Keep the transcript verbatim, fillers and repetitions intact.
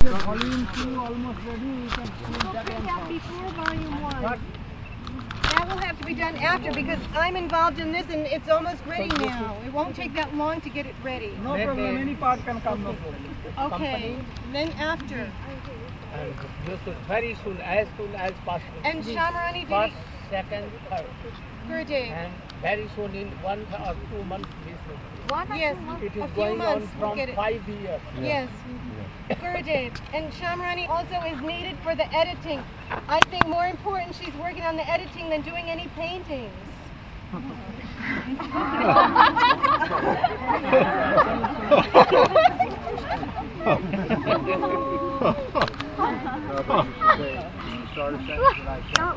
volume two almost ready. You can We'll that take one out first. before volume one. But That will have to be done after because I'm involved in this and it's almost ready now. It won't take that long to get it ready. no problem, any part can come, no problem. Okay, then after. And you should very soon, as soon as possible. And Shamarani did First, it. second, third. Gurudev. And very soon, in one or two months, this will be. One yes, It is a few going on months we'll from get it. five years. Yes. Gurudev. And Shamarani also is needed for the editing. I think more important she's working on the editing than doing any paintings. Started saying like